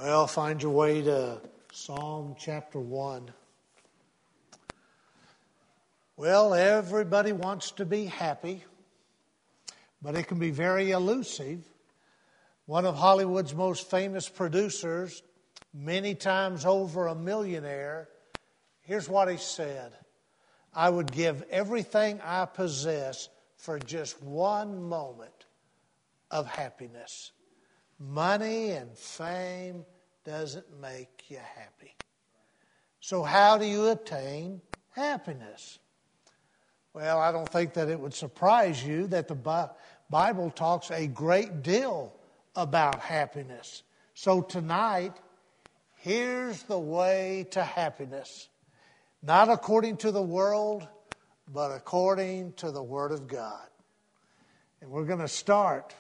Well, find your way to Psalm chapter 1. Well, everybody wants to be happy, but it can be very elusive. One of Hollywood's most famous producers, many times over a millionaire, here's what he said: "I would give everything I possess for just one moment of happiness." Money and fame doesn't make you happy. So how do you attain happiness? Well, I don't think that it would surprise you that the Bible talks a great deal about happiness. So tonight, here's the way to happiness. Not according to the world, but according to the Word of God. And we're going to start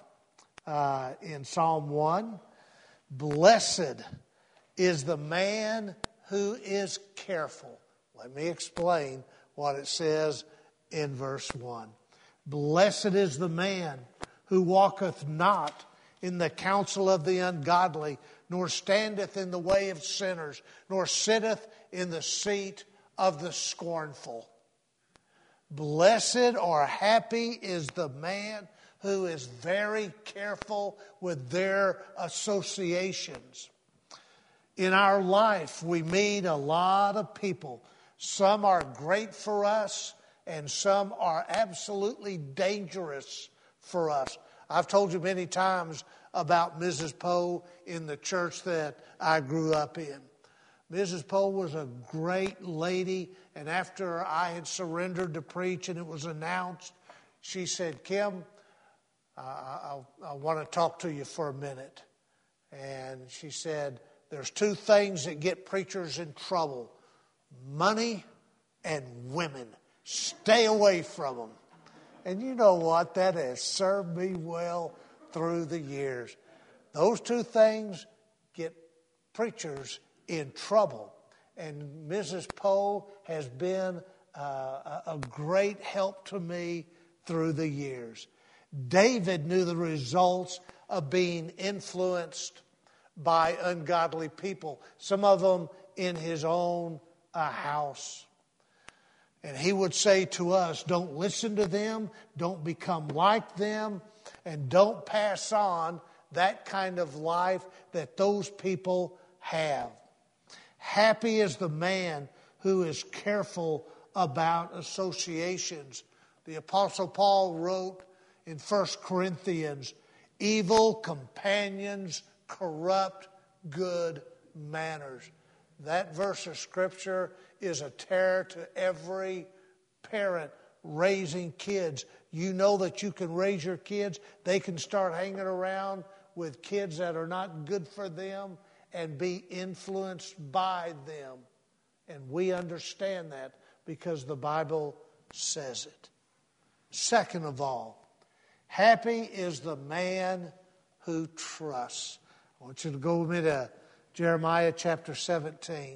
in Psalm 1. Blessed is the man who is careful. Let me explain what it says in verse 1. Blessed is the man who walketh not in the counsel of the ungodly, nor standeth in the way of sinners, nor sitteth in the seat of the scornful. Blessed or happy is the man who is very careful with their associations. In our life, we meet a lot of people. Some are great for us, and some are absolutely dangerous for us. I've told you many times about Mrs. Poe in the church that I grew up in. Mrs. Poe was a great lady, and after I had surrendered to preach and it was announced, she said, "Kim, I want to talk to you for a minute." And she said, "There's two things that get preachers in trouble: money and women. Stay away from them." And you know what? That has served me well through the years. Those two things get preachers in trouble. And Mrs. Poe has been a great help to me through the years. David knew the results of being influenced by ungodly people, some of them in his own house. And he would say to us, don't listen to them, don't become like them, and don't pass on that kind of life that those people have. Happy is the man who is careful about associations. The Apostle Paul wrote in 1 Corinthians, "Evil companions corrupt good manners." That verse of Scripture is a terror to every parent raising kids. You know that you can raise your kids. They can start hanging around with kids that are not good for them and be influenced by them. And we understand that because the Bible says it. Second of all, happy is the man who trusts. I want you to go with me to Jeremiah chapter 17.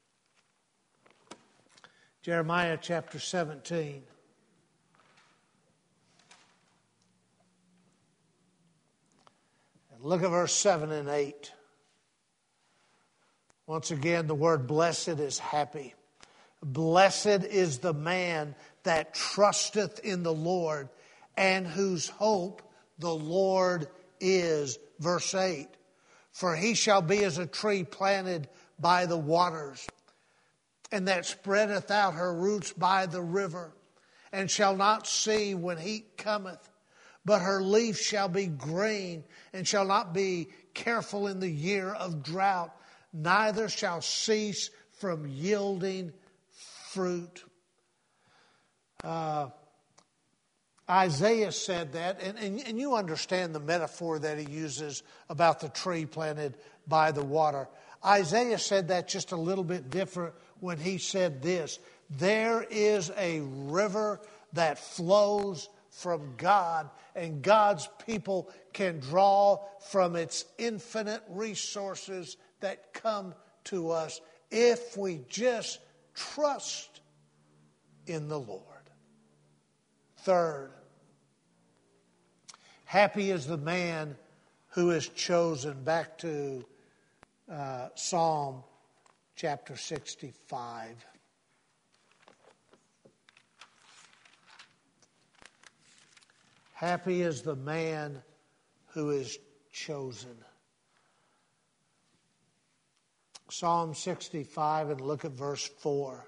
Jeremiah chapter 17. And look at verse 7 and 8. Once again, the word blessed is happy. Blessed is the man that trusteth in the Lord, and whose hope the Lord is. Verse 8. For he shall be as a tree planted by the waters, and that spreadeth out her roots by the river, and shall not see when heat cometh, but her leaf shall be green, and shall not be careful in the year of drought, neither shall cease from yielding fruit. Isaiah said that, and you understand the metaphor that he uses about the tree planted by the water. Isaiah said that just a little bit different when he said this: there is a river that flows from God, and God's people can draw from its infinite resources that come to us if we just trust in the Lord. Third, happy is the man who is chosen. Back to Psalm chapter 65. Happy is the man who is chosen. Psalm 65, and look at verse 4.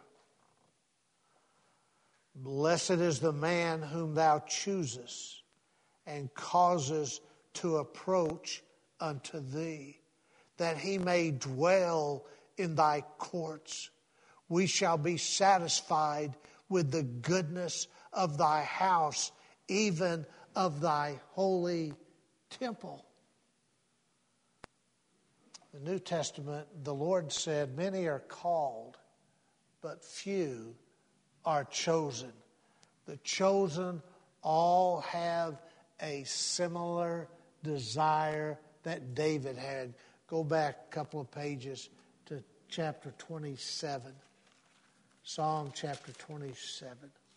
Blessed is the man whom thou choosest and causes to approach unto thee, that he may dwell in thy courts. We shall be satisfied with the goodness of thy house, even of thy holy temple. In the New Testament, the Lord said, many are called, but few are chosen. The chosen all have a similar desire that David had. Go back a couple of pages to chapter 27. Psalm chapter 27.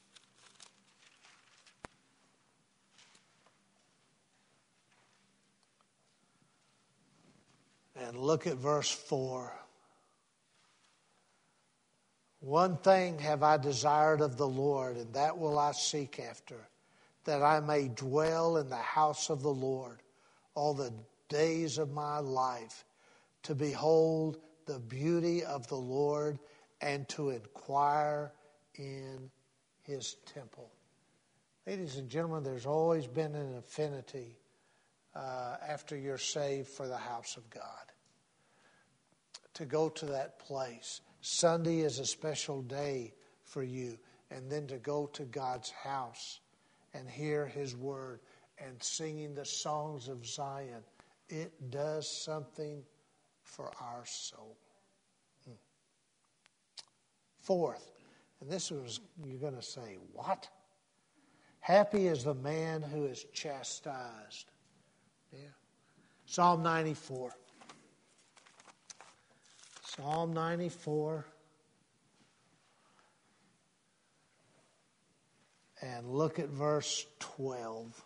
And look at verse 4. One thing have I desired of the Lord, and that will I seek after, that I may dwell in the house of the Lord all the days of my life, to behold the beauty of the Lord and to inquire in his temple. Ladies and gentlemen, there's always been an affinity after you're saved for the house of God, to go to that place. Sunday is a special day for you, and then to go to God's house and hear his word and singing the songs of Zion. It does something for our soul. Fourth, and this was, you're going to say, what? Happy is the man who is chastised. Yeah. Psalm 94. Psalm 94. And look at verse 12.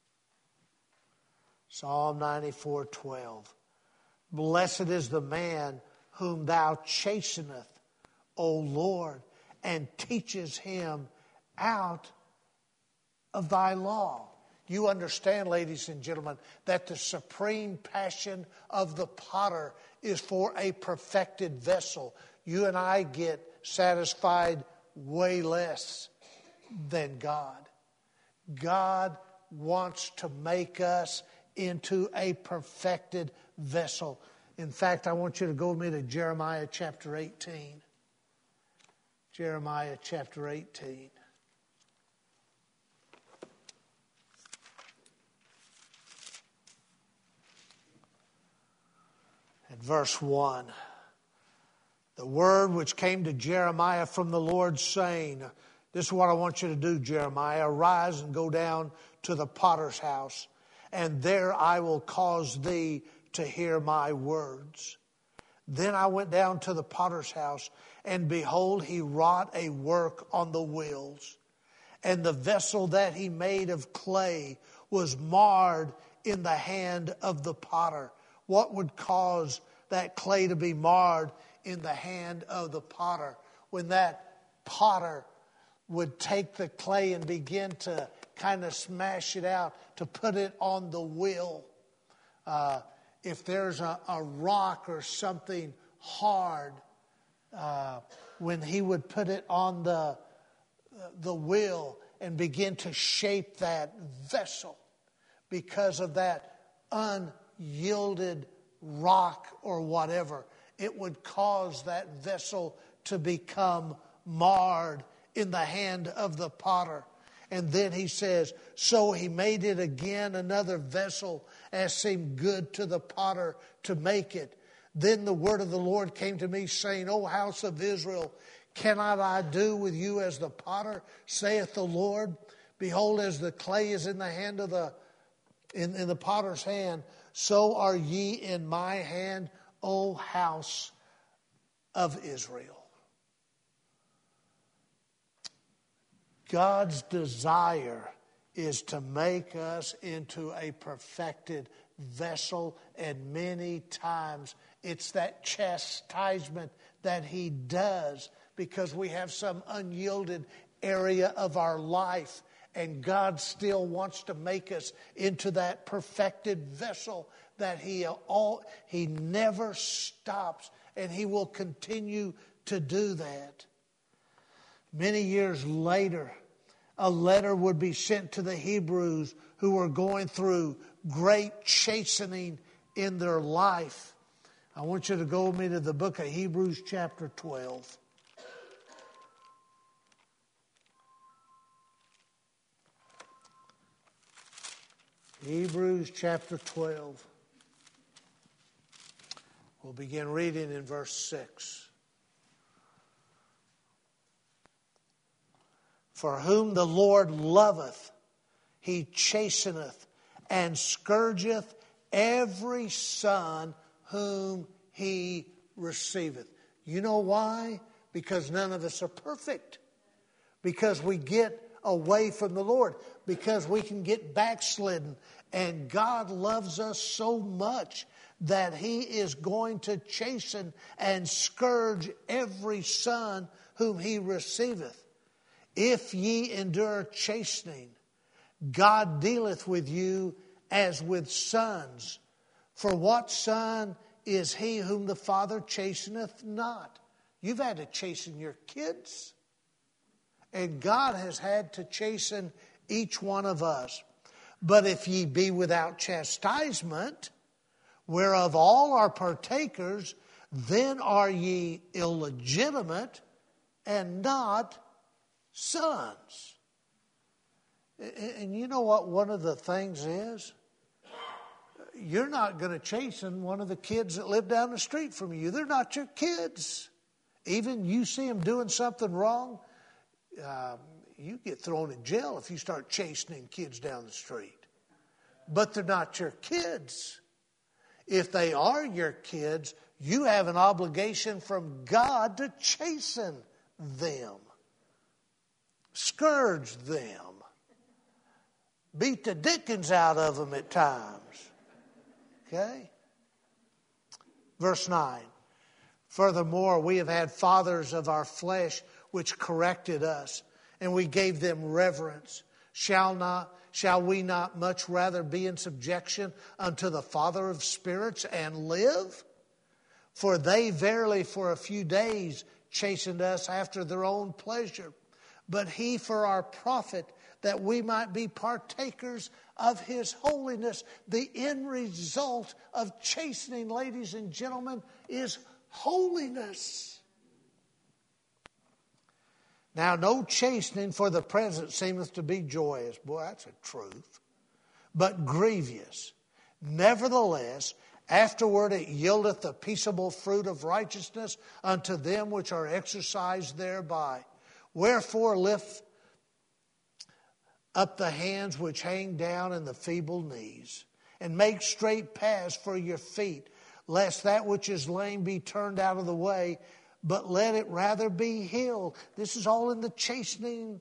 Psalm 94:12. Blessed is the man whom thou chasteneth, O Lord, and teaches him out of thy law. You understand, ladies and gentlemen, that the supreme passion of the potter is for a perfected vessel. You and I get satisfied way less than God. God wants to make us into a perfected vessel. In fact, I want you to go with me to Jeremiah chapter 18. Jeremiah chapter 18. And verse 1. The word which came to Jeremiah from the Lord, saying, this is what I want you to do, Jeremiah. Arise and go down to the potter's house, and there I will cause thee to hear my words. Then I went down to the potter's house, and behold, he wrought a work on the wheels. And the vessel that he made of clay was marred in the hand of the potter. What would cause that clay to be marred in the hand of the potter? When that potter would take the clay and begin to kind of smash it out to put it on the wheel. If there's a rock or something hard, when he would put it on the wheel and begin to shape that vessel, because of that unyielded rock or whatever, it would cause that vessel to become marred in the hand of the potter. And then he says, so he made it again another vessel as seemed good to the potter to make it. Then the word of the Lord came to me, saying, O house of Israel, cannot I do with you as the potter, saith the Lord? Behold, as the clay is in the hand of in the potter's hand, so are ye in my hand, O house of Israel. God's desire is to make us into a perfected vessel, and many times It's that chastisement that He does because we have some unyielded area of our life, and God still wants to make us into that perfected vessel that He never stops, and He will continue to do that. Many years later, a letter would be sent to the Hebrews who were going through great chastening in their life. I want you to go with me to the book of Hebrews chapter 12. Hebrews chapter 12. We'll begin reading in verse 6. For whom the Lord loveth, He chasteneth, and scourgeth every son whom He receiveth. You know why? Because none of us are perfect. Because we get away from the Lord. Because we can get backslidden. And God loves us so much that He is going to chasten and scourge every son whom He receiveth. If ye endure chastening, God dealeth with you as with sons. For what son is he whom the Father chasteneth not? You've had to chasten your kids. And God has had to chasten each one of us. But if ye be without chastisement, whereof all are partakers, then are ye illegitimate and not sons. And you know what one of the things is? You're not going to chasten one of the kids that live down the street from you. They're not your kids. Even you see them doing something wrong, you get thrown in jail if you start chastening kids down the street. But they're not your kids. If they are your kids, you have an obligation from God to chasten them. Scourge them. Beat the dickens out of them at times. Okay? Verse 9. Furthermore, we have had fathers of our flesh which corrected us, and we gave them reverence. Shall we not much rather be in subjection unto the Father of spirits and live? For they verily for a few days chastened us after their own pleasure, but He for our profit, that we might be partakers of His holiness. The end result of chastening, ladies and gentlemen, is holiness. Now, no chastening for the present seemeth to be joyous. Boy, that's a truth. But grievous. Nevertheless, afterward it yieldeth the peaceable fruit of righteousness unto them which are exercised thereby. Wherefore lift up the hands which hang down and the feeble knees, and make straight paths for your feet, lest that which is lame be turned out of the way, but let it rather be healed. This is all in the chastening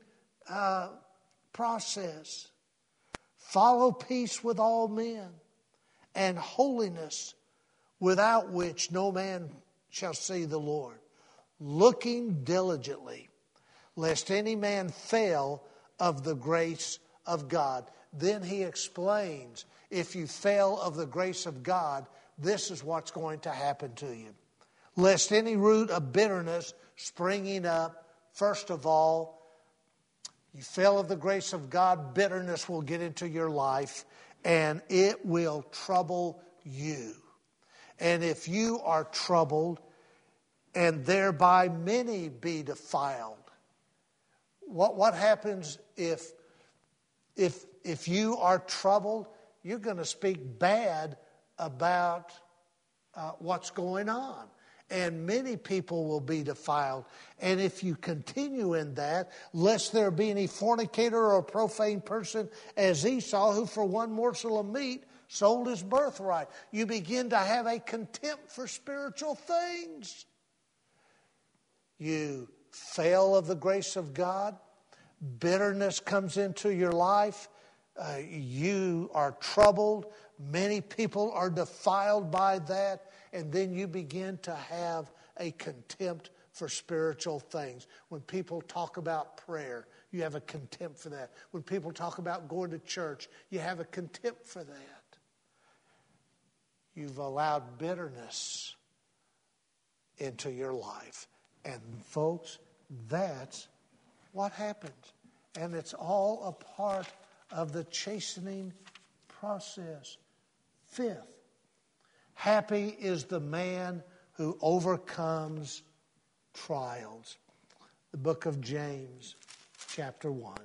process. Follow peace with all men, and holiness, without which no man shall see the Lord. Looking diligently, lest any man fail of the grace of God. Then he explains, if you fail of the grace of God, this is what's going to happen to you. Lest any root of bitterness springing up, first of all, you fail of the grace of God, bitterness will get into your life and it will trouble you. And if you are troubled, and thereby many be defiled. What happens if you are troubled? You're going to speak bad about what's going on. And many people will be defiled. And if you continue in that, lest there be any fornicator or profane person as Esau, who for one morsel of meat sold his birthright. You begin to have a contempt for spiritual things. You fail of the grace of God. Bitterness comes into your life. You are troubled. Many people are defiled by that. And then you begin to have a contempt for spiritual things. When people talk about prayer, you have a contempt for that. When people talk about going to church, you have a contempt for that. You've allowed bitterness into your life. And folks, that's what happens. And it's all a part of the chastening process. Fifth, happy is the man who overcomes trials. The book of James, chapter 1.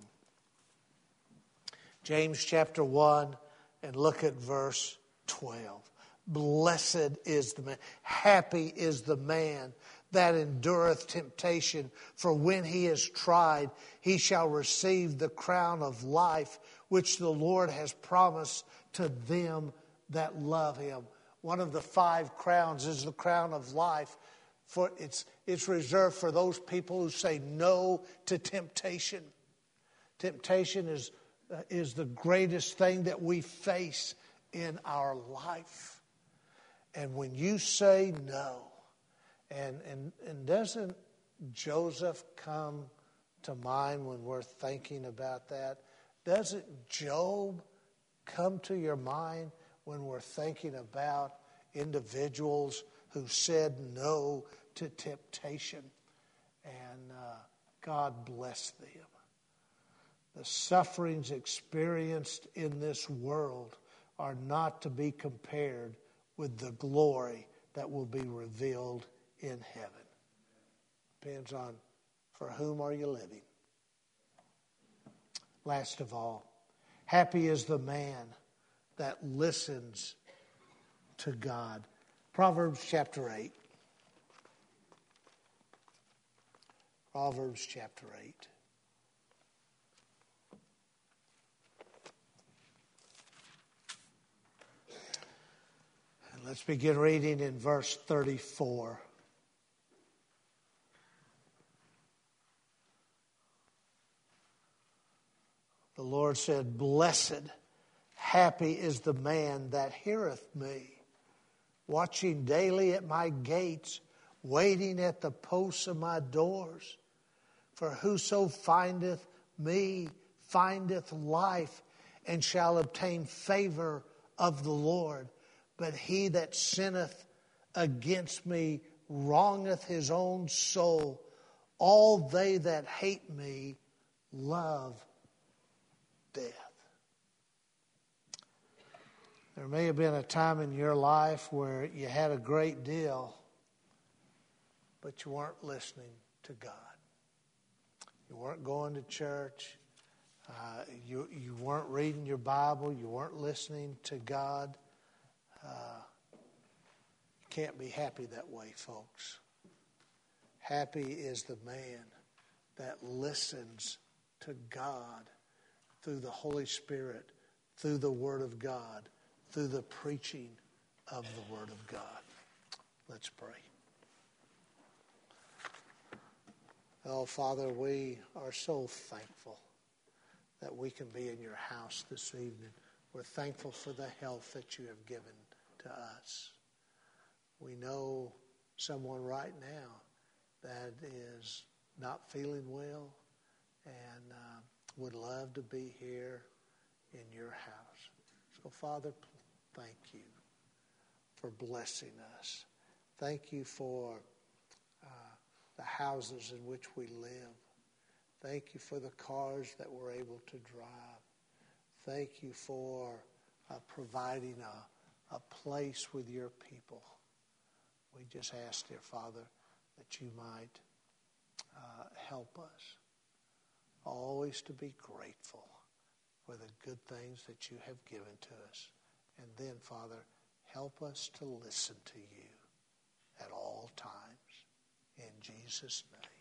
James chapter 1, and look at verse 12. Blessed is the man, happy is the man that endureth temptation, for when he is tried, he shall receive the crown of life, which the Lord has promised to them that love him. One of the 5 crowns is the crown of life. For it's reserved for those people who say no to temptation. Temptation is the greatest thing that we face in our life. And when you say no, and doesn't Joseph come to mind when we're thinking about that? Doesn't Job come to your mind when we're thinking about individuals who said no to temptation? And God bless them. The sufferings experienced in this world are not to be compared with the glory that will be revealed in heaven. Depends on for whom are you living. Last of all, happy is the man that listens to God. Proverbs chapter 8. Proverbs chapter 8. And let's begin reading in verse 34. The Lord said, blessed, happy is the man that heareth me, watching daily at my gates, waiting at the posts of my doors. For whoso findeth me findeth life, and shall obtain favor of the Lord. But he that sinneth against me wrongeth his own soul. All they that hate me love death. There may have been a time in your life where you had a great deal, but you weren't listening to God. You weren't going to church. You weren't reading your Bible. You weren't listening to God. You can't be happy that way, folks. Happy is the man that listens to God through the Holy Spirit, through the Word of God, through the preaching of the Word of God. Let's pray. Oh, Father, we are so thankful that we can be in your house this evening. We're thankful for the health that you have given to us. We know someone right now that is not feeling well and would love to be here in your house. So, Father, thank you for blessing us. Thank you for the houses in which we live. Thank you for the cars that we're able to drive. Thank you for providing a place with your people. We just ask, dear Father, that you might help us always to be grateful for the good things that you have given to us. And then, Father, help us to listen to you at all times. In Jesus' name.